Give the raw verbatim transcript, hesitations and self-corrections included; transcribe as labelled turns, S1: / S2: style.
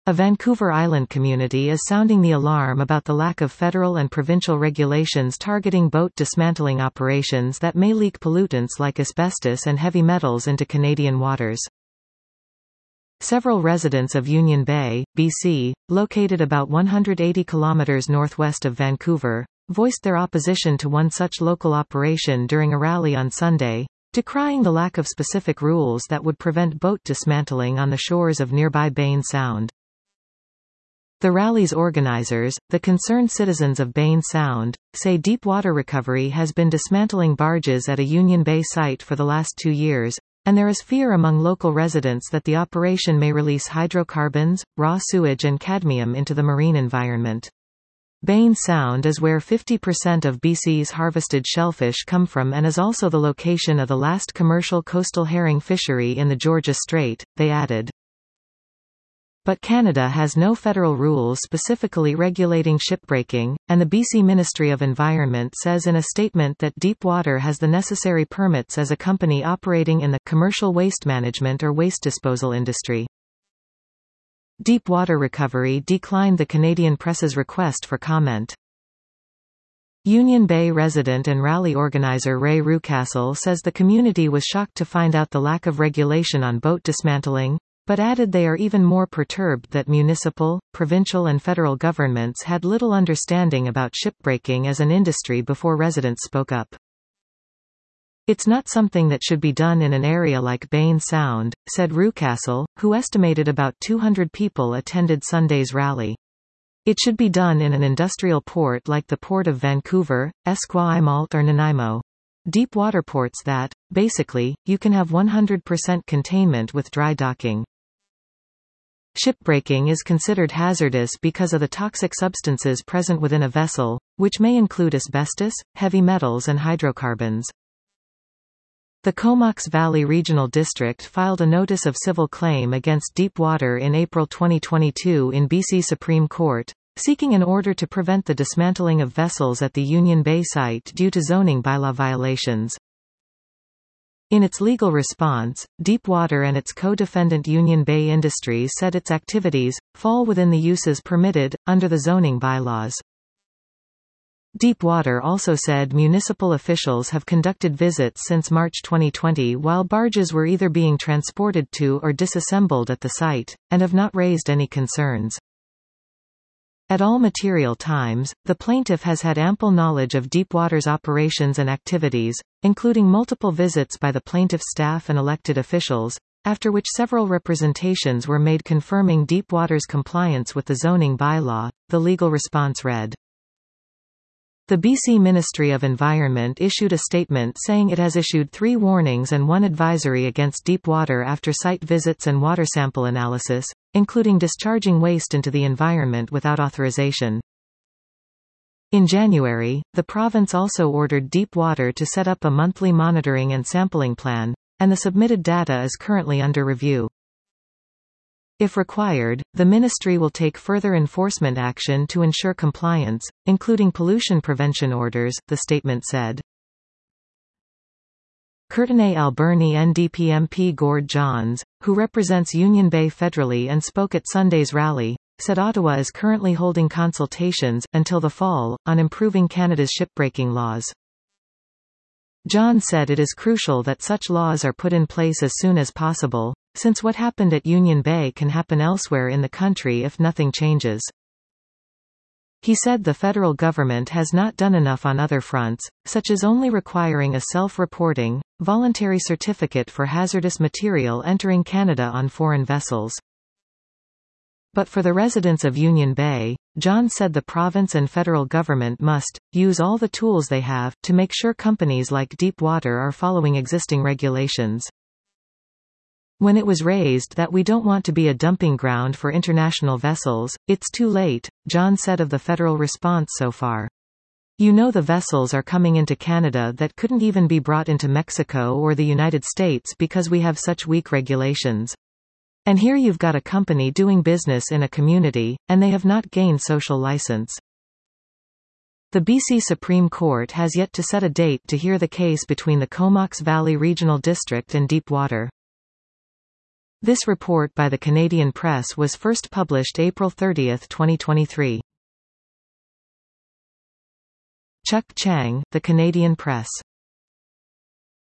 S1: A Vancouver Island community is sounding the alarm about the lack of federal and provincial regulations targeting boat dismantling operations that may leak pollutants like asbestos and heavy metals into Canadian waters. Several residents of Union Bay, B C, located about one hundred eighty kilometers northwest of Vancouver, voiced their opposition to one such local operation during a rally on Sunday, decrying the lack of specific rules that would prevent boat dismantling on the shores of nearby Bain Sound. The rally's organizers, the Concerned Citizens of Bain Sound, say Deepwater Recovery has been dismantling barges at a Union Bay site for the last two years, and there is fear among local residents that the operation may release hydrocarbons, raw sewage and cadmium into the marine environment. Bain Sound is where fifty percent of B C's harvested shellfish come from and is also the location of the last commercial coastal herring fishery in the Georgia Strait, they added. But Canada has no federal rules specifically regulating shipbreaking, and the B C Ministry of Environment says in a statement that Deepwater has the necessary permits as a company operating in the commercial waste management or waste disposal industry. Deepwater Recovery declined the Canadian Press's request for comment. Union Bay resident and rally organizer Ray Rucastle says the community was shocked to find out the lack of regulation on boat dismantling, but added they are even more perturbed that municipal, provincial and federal governments had little understanding about shipbreaking as an industry before residents spoke up. It's not something that should be done in an area like Bain Sound, said Rucastle, who estimated about two hundred people attended Sunday's rally. It should be done in an industrial port like the Port of Vancouver, Esquimalt or Nanaimo. Deep water ports that, basically, you can have one hundred percent containment with dry docking. Shipbreaking is considered hazardous because of the toxic substances present within a vessel, which may include asbestos, heavy metals and hydrocarbons. The Comox Valley Regional District filed a notice of civil claim against Deepwater in April twenty twenty-two in B C Supreme Court, seeking an order to prevent the dismantling of vessels at the Union Bay site due to zoning bylaw violations. In its legal response, Deepwater and its co-defendant Union Bay Industries said its activities fall within the uses permitted under the zoning bylaws. Deepwater also said municipal officials have conducted visits since March twenty twenty while barges were either being transported to or disassembled at the site, and have not raised any concerns. At all material times, the plaintiff has had ample knowledge of Deepwater's operations and activities, including multiple visits by the plaintiff's staff and elected officials, after which several representations were made confirming Deepwater's compliance with the zoning bylaw, the legal response read. The B C Ministry of Environment issued a statement saying it has issued three warnings and one advisory against Deepwater after site visits and water sample analysis, including discharging waste into the environment without authorization. In January, the province also ordered Deepwater to set up a monthly monitoring and sampling plan, and the submitted data is currently under review. If required, the ministry will take further enforcement action to ensure compliance, including pollution prevention orders, the statement said. Courtenay Alberni N D P M P Gord Johns, who represents Union Bay federally and spoke at Sunday's rally, said Ottawa is currently holding consultations, until the fall, on improving Canada's shipbreaking laws. Johns said it is crucial that such laws are put in place as soon as possible, since what happened at Union Bay can happen elsewhere in the country if nothing changes. He said the federal government has not done enough on other fronts, such as only requiring a self-reporting, voluntary certificate for hazardous material entering Canada on foreign vessels. But for the residents of Union Bay, Johns said the province and federal government must use all the tools they have to make sure companies like Deepwater are following existing regulations. When it was raised that we don't want to be a dumping ground for international vessels, it's too late, Johns said of the federal response so far. You know the vessels are coming into Canada that couldn't even be brought into Mexico or the United States because we have such weak regulations. And here you've got a company doing business in a community, and they have not gained social license. The B C Supreme Court has yet to set a date to hear the case between the Comox Valley Regional District and Deepwater. This report by the Canadian Press was first published April thirtieth, twenty twenty-three. Chuck Chang, The Canadian Press.